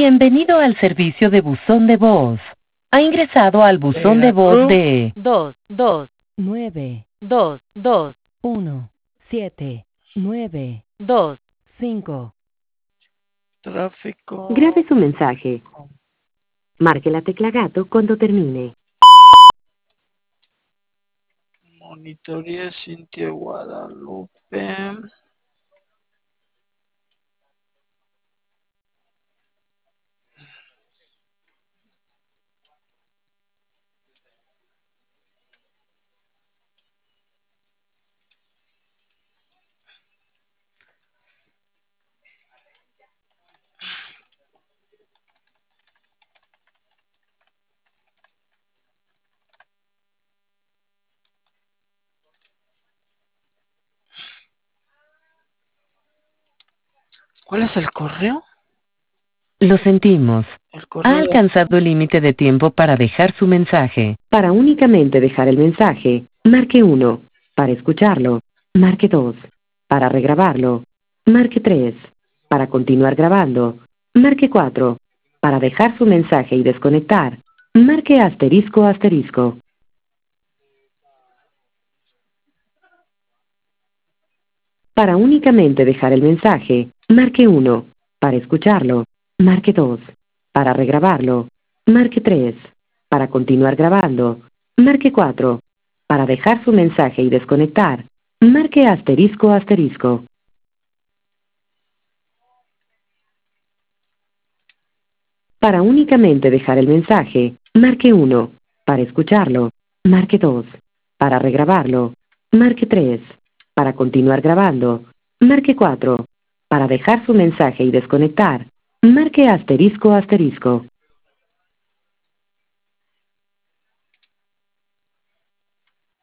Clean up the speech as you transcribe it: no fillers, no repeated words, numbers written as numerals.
Bienvenido al servicio de buzón de voz. Ha ingresado al buzón de voz de 222-179-25. Tráfico. Grabe su mensaje. Marque la tecla gato cuando termine. Monitoría Cintia Guadalupe. ¿Cuál es el correo? Lo sentimos. El Ha correo de... alcanzado el límite de tiempo para dejar su mensaje. Para únicamente dejar el mensaje, marque 1. Para escucharlo, marque 2. Para regrabarlo, marque 3. Para continuar grabando, marque 4. Para dejar su mensaje y desconectar, marque asterisco asterisco. Para únicamente dejar el mensaje, marque 1. Para escucharlo, marque 2. Para regrabarlo, marque 3. Para continuar grabando, marque 4. Para dejar su mensaje y desconectar, marque asterisco asterisco. Para únicamente dejar el mensaje, marque 1. Para escucharlo, marque 2. Para regrabarlo, marque 3. Para continuar grabando, marque 4. Para dejar su mensaje y desconectar, marque asterisco asterisco.